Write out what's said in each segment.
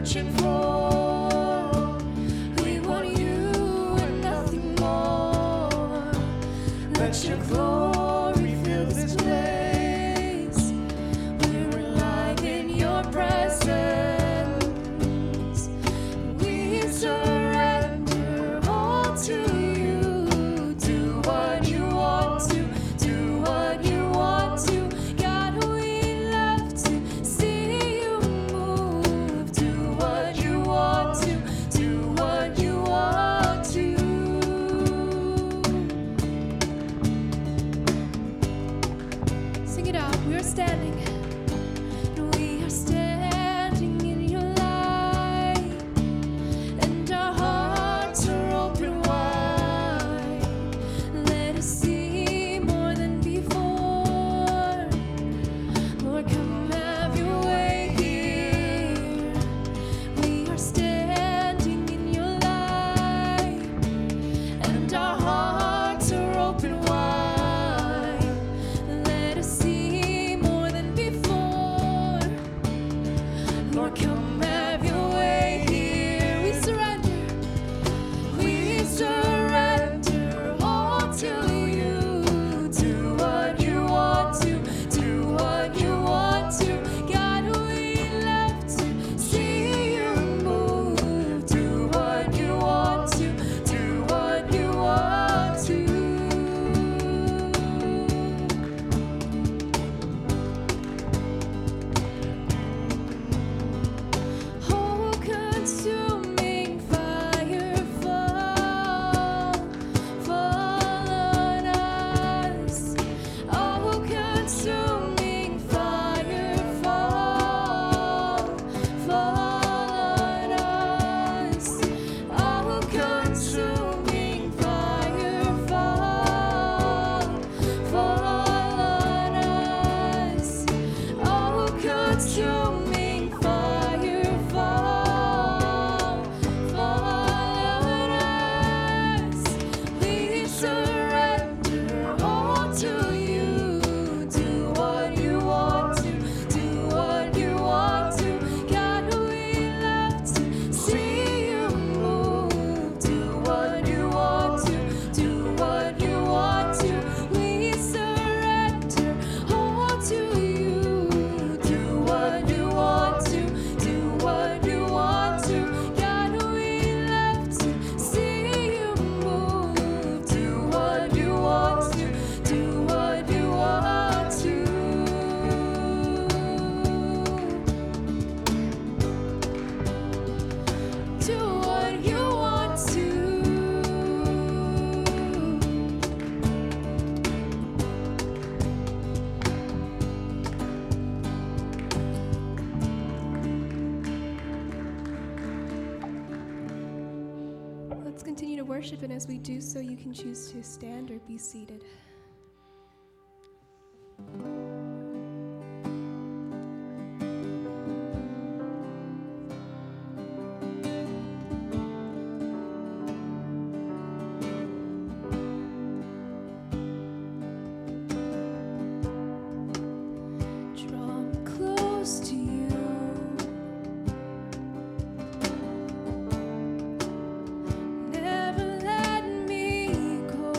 searching for. We want you and nothing more. Let your glory fill this place. We're alive in your presence. We surrender all to you. Do what you want to. Do what you want to. God, we love to see you move. Do what you want to. Do what you want to. Sing it out. We're standing. We are standing in your light, and our hearts are open wide. Let us see more than before. Lord, come have your way here. We are standing in your light, and our hearts are open wide. Let us see more than before. Lord, come have your way here. We surrender. We surrender all to you. Do what you want to. Do what you want to. God, we love to see you move. Do what you want to. Do what you want to. Oh, consuming fire, fall on us. Oh, consuming fire, fall on us. Oh, consuming fire, fall on us. Oh, consuming fire, fall on us. We surrender all to you. Do what you want to. Do what you want to. God, we love to see you move. Do what you want to. Do what you want to. We surrender all to you. Do what you want to. Do what you want to. God, we love to see you move. Do what you want to. Do what you want to. Do what you want to. Let's continue to worship, and as we do so, you can choose to stand or be seated. Draw me close to you. Never let me go.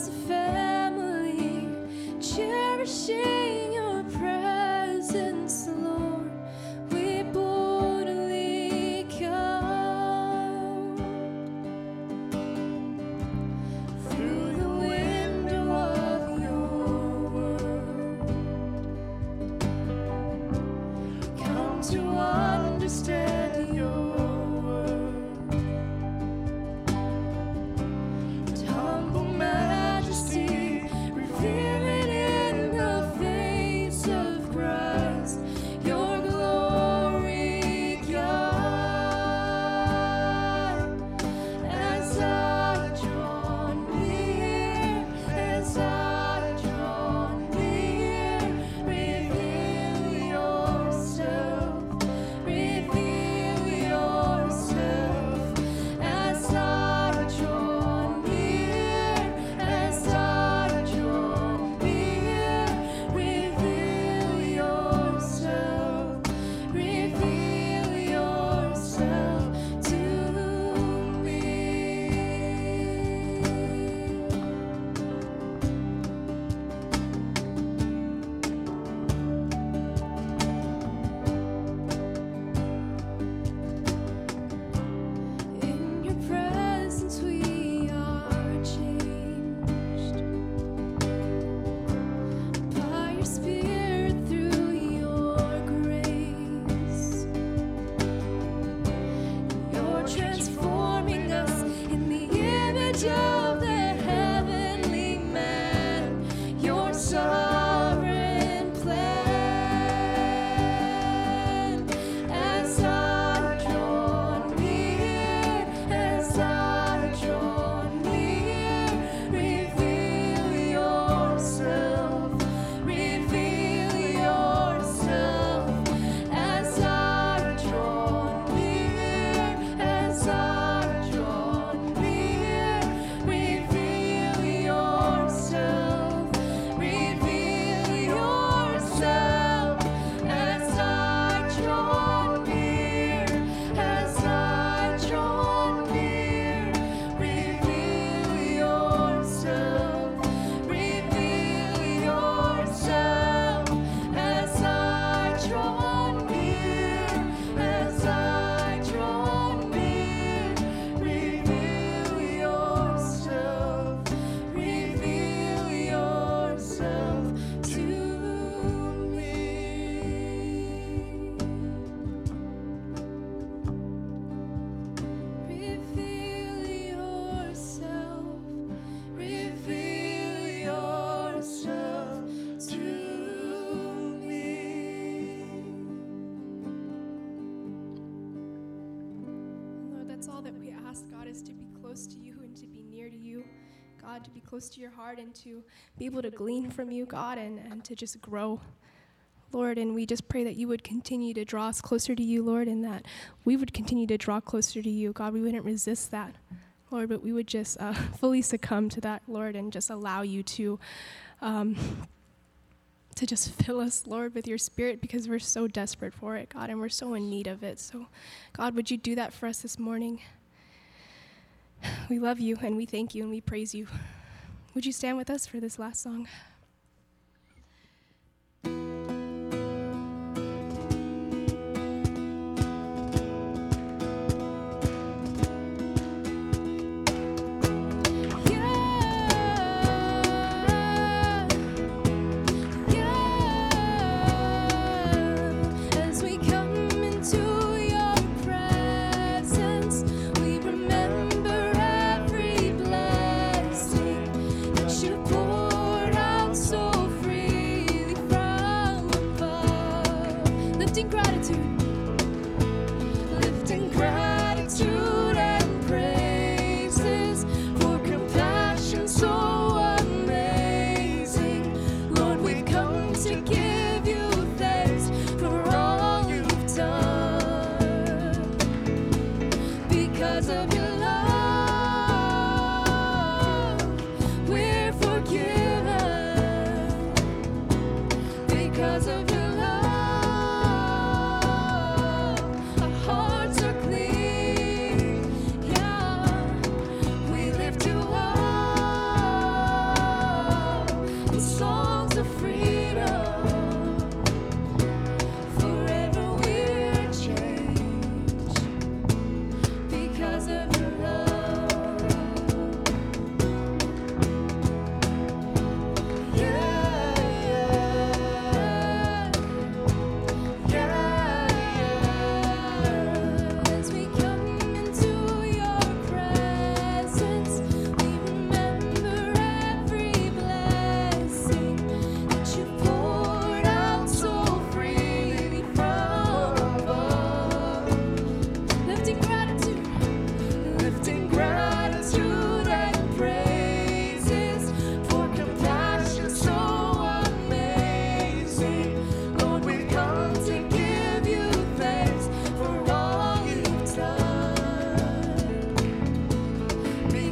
as a family, cherishing your presence, Lord. We boldly come through the window of your word. Come to understand your word. To humble majesty, reveal it in the face of Christ, your glory, God. As I draw near, as I draw near, reveal yourself, reveal yourself. As I draw near, as I draw near, reveal yourself, reveal yourself to me. In your presence we are changed by your Spirit through your grace. You're transforming us in the image of the heavenly man, your sovereign plan. As I draw near, as I draw near, reveal yourself, reveal yourself. As I draw near, as I draw near, reveal yourself, reveal yourself. As I draw near, as I draw near, reveal yourself, reveal yourself. As I draw near, as I draw near, reveal yourself, reveal yourself to me. Reveal yourself, reveal yourself to me. Lord, that's all that we ask, God, is to be close to you and to be near to you. God, to be close to your heart and to be able to glean from you, God, and to just grow. Lord, and we just pray that you would continue to draw us closer to you, Lord, and that we would continue to draw closer to you. God, we wouldn't resist that, Lord, but we would just fully succumb to that, Lord, and just allow you to just fill us, Lord, with your Spirit, because we're so desperate for it, God, and we're so in need of it. So, God, would you do that for us this morning? We love you, and we thank you, and we praise you. Would you stand with us for this last song? As we come into your presence, we remember every blessing that you poured out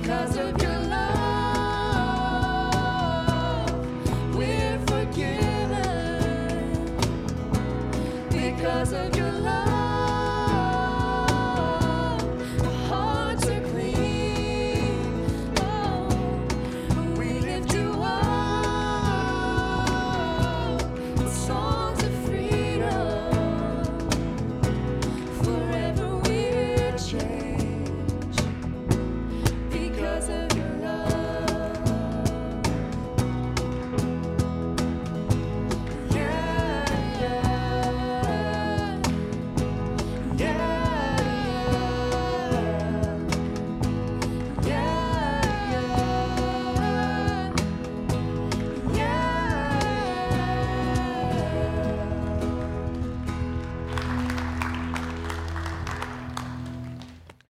because of your